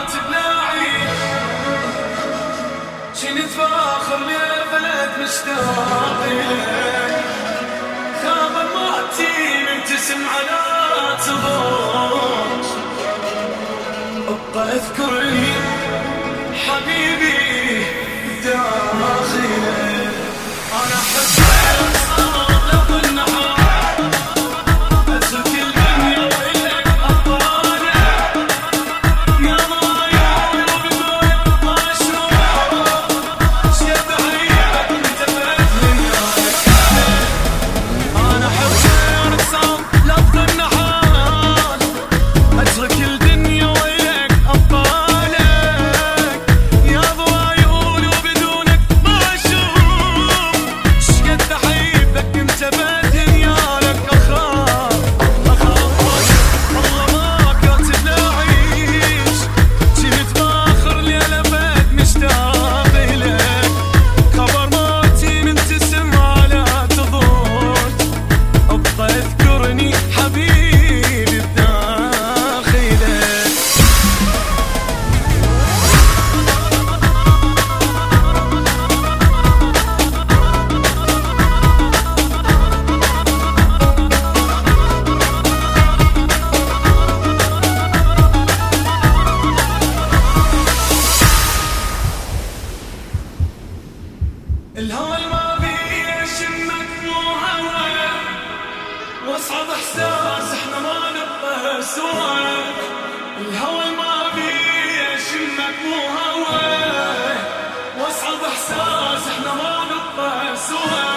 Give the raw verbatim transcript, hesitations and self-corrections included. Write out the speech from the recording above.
كاتب لاعي كنت فاخر يا بلد مشتاق إليك خابر موتي مبتسم على تضوج ابقى اذكرني حبيبي داخلك انا حبيت صار لو النهار اترك الدنيا والك ابطالك يا ضايع وبدونك ما اشوف شد عيبك انت بدلك انا حبيت صار لو النهار اترك الدنيا والك ابطالك يا ضايع وبدونك ما اشوف شد عيبك انت بدلك اخاف اخاف والله ما كاتب لاعيش كنت باخر ليلة بد مشتاق إليك خبر موتي منتسم على تضوج ابقى اذكرني حبيبي بداخلك الهوى ما بيشمك مو هوى واصعب احساس احنا ما نبقى سوا الهوى ما بيشمك مو هوى واصعب احساس احنا ما نبقى سوا